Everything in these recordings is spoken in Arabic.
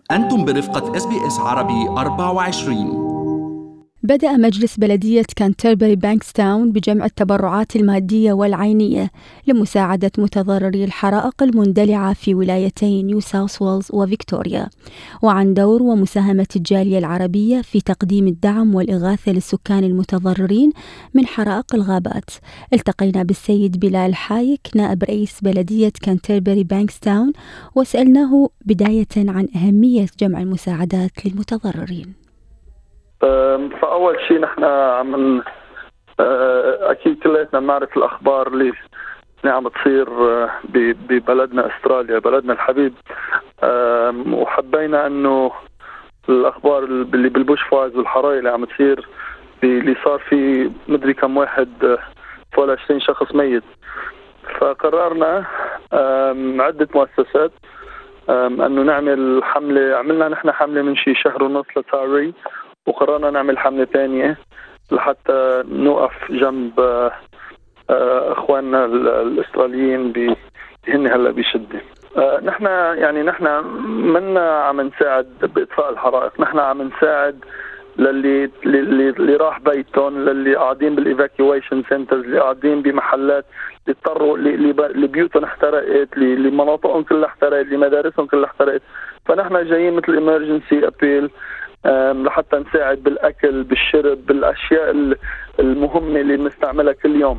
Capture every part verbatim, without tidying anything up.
أنتم برفقة إس بي إس عربي أربعة وعشرين. بدأ مجلس بلدية كانتربري بانكستاون بجمع التبرعات المادية والعينية لمساعدة متضرري الحرائق المندلعة في ولايتي نيو ساوث ويلز وفيكتوريا، وعن دور ومساهمة الجالية العربية في تقديم الدعم والإغاثة للسكان المتضررين من حرائق الغابات. التقينا بالسيد بلال حايك نائب رئيس بلدية كانتربري بانكستاون وسألناه بداية عن أهمية جمع المساعدات للمتضررين. فأول شيء نحن عم أكيد كلنا بنعرف الأخبار اللي عم تصير ببلدنا أستراليا، بلدنا الحبيب، وحبينا أنه الأخبار اللي بالبوش فايرز والحرائق اللي عم تصير اللي صار في مدري كم واحد فوق عشرين شخص ميت، فقررنا عدة مؤسسات أنه نعمل حملة. عملنا نحن حملة من شي شهر ونص لتاري، وقررنا نعمل حملة ثانية لحتى نوقف جنب اخواننا الاستراليين بهن هلا بشدة. نحن يعني نحن منا عم نساعد باطفاء الحرائق، نحن عم نساعد للي اللي اللي راح بيتهم، للي قاعدين بالايفاكيويشن سنترز، اللي قاعدين بمحلات اللي اضطروا اللي بيوتهم احترقت، اللي مناطقهم كلها احترقت، اللي مدارسهم كلها احترقت. فنحن جايين مثل emergency appeal لحتى نساعد بالأكل، بالشرب، بالأشياء المهمة اللي بنستعملها كل يوم.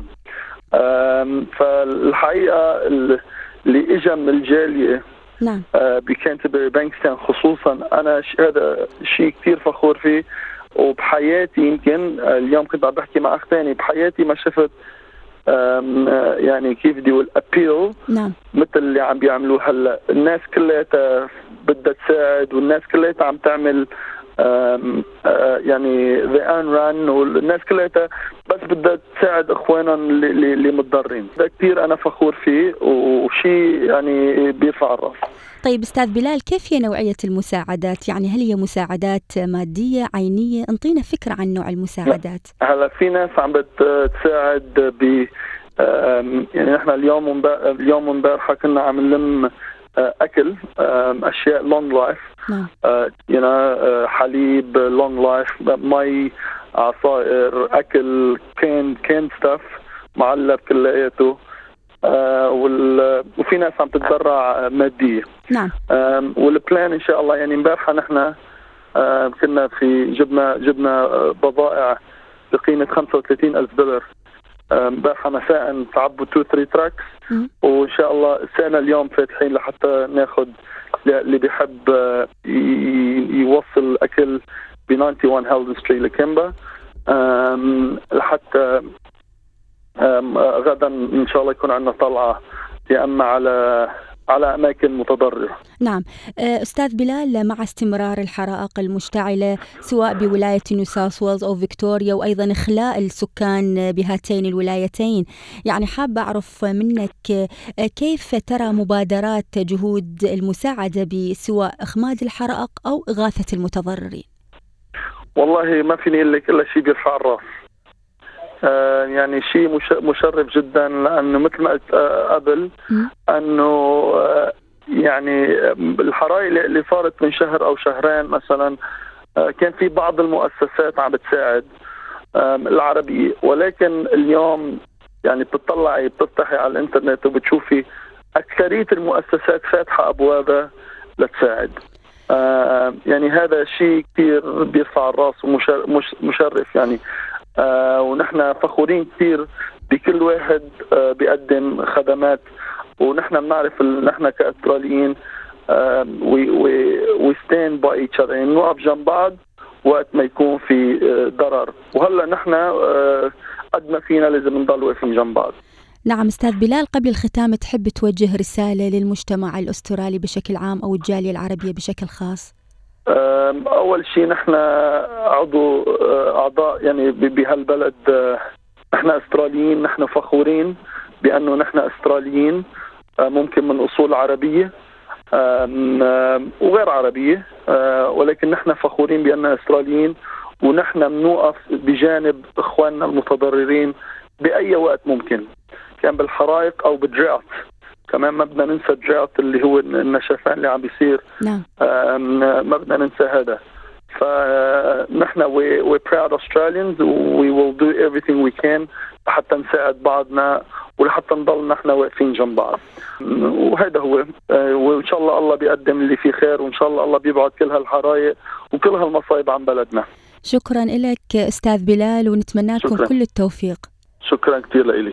فالحقيقة اللي إجا من الجالية نعم بكانتربري بانكستاون خصوصا، أنا هذا شيء كتير فخور فيه. وبحياتي يمكن اليوم كنت عم بحكي مع أخ تاني، بحياتي ما شفت يعني كيف بدي أقول أبيل نعم مثل اللي عم بيعملوه هلا. الناس كلها بدها تساعد، والناس كلها عم تعمل آم آم يعني the earn run، والناس كلها بس بدها تساعد اخوانهم اللي, اللي متضررين. ده كثير انا فخور فيه وشيء يعني بيرفع الراس. طيب أستاذ بلال، كيف هي نوعية المساعدات؟ يعني هل هي مساعدات مادية عينية؟ انطينا فكرة عن نوع المساعدات. هلا في ناس عم بتساعد ب يعني نحن اليوم اليوم امبارحه كنا عم نلم اكل، اشياء لونج لايف، نعم يعني حليب لونج لايف، مي، عصائر، اكل، كان كان ستاف معلب كلياته، وفي ناس عم تتبرع ماديه. نعم والبلان ان شاء الله يعني امبارحه نحن كنا في جبنا جبنا بضائع بقيمه خمسة وثلاثين ألف دولار امبارحه مساء، تعبوا تو ثري تراكس، وان شاء الله السنه اليوم فاتحين لحتى ناخذ اللي بيحب يوصل اكل ب واحد وتسعين هيلد ستريت لكيمبا لحتى غدا ان شاء الله يكون عندنا طلعه يا اما على على أماكن متضررة. نعم أستاذ بلال، مع استمرار الحرائق المشتعلة سواء بولاية نيو ساوث ويلز أو فيكتوريا، وأيضا إخلاء السكان بهاتين الولايتين، يعني حابة أعرف منك كيف ترى مبادرات جهود المساعدة بسواء إخماد الحرائق أو إغاثة المتضررين؟ والله ما فيني أقول لك إلا شيء بيرفع الراس. آه يعني شيء مشرف جدا، لأنه مثل ما قلت آه قبل أنه آه يعني الحرائق اللي صارت من شهر أو شهرين مثلا آه كان في بعض المؤسسات عم بتساعد آه العربية، ولكن اليوم يعني بتطلعي بتفتحي على الإنترنت وبتشوفي أكثرية المؤسسات فاتحة أبوابها لتساعد. آه يعني هذا شيء كتير بيرفع الراس ومشرف يعني. آه ونحن فخورين كثير بكل واحد آه بيقدم خدمات، ونحن بنعرف نحن كأستراليين وي ستاند باي ايتش اذر، يعني نوقف جنب بعض وقت ما يكون في آه ضرر، وهلا نحن آه قد ما فينا لازم نضل واقفين جنب بعض. نعم أستاذ بلال، قبل الختام تحب توجه رسالة للمجتمع الأسترالي بشكل عام أو الجالية العربية بشكل خاص؟ أول شيء نحن عضو أعضاء يعني بهالبلد، نحن أستراليين، نحن فخورين بأنه نحن أستراليين ممكن من أصول عربية وغير عربية، ولكن نحن فخورين بأننا أستراليين، ونحن بنوقف بجانب إخواننا المتضررين بأي وقت ممكن، كان بالحرائق أو بالدرات. كمان ما بدنا ننسى الدراوت اللي هو النشفان اللي عم بيصير. نعم. ما بدنا ننسى هذا. فنحن we we're proud Australians we will do everything we can حتى نساعد بعضنا ولحتى نضل نحن واقفين جنب بعض. وهذا هو. وإن شاء الله الله بيقدم اللي فيه خير، وإن شاء الله الله بيبعد كل هالحرايق وكل هالمصايب عن بلدنا. شكرا لك أستاذ بلال، ونتمنى لكم شكراً. كل التوفيق. شكرا كثير لإلي.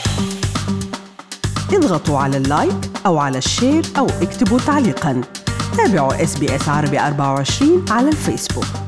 اضغطوا على اللايك أو على الشير أو اكتبوا تعليقاً. تابعوا إس بي إس عربي أربعة وعشرين على الفيسبوك.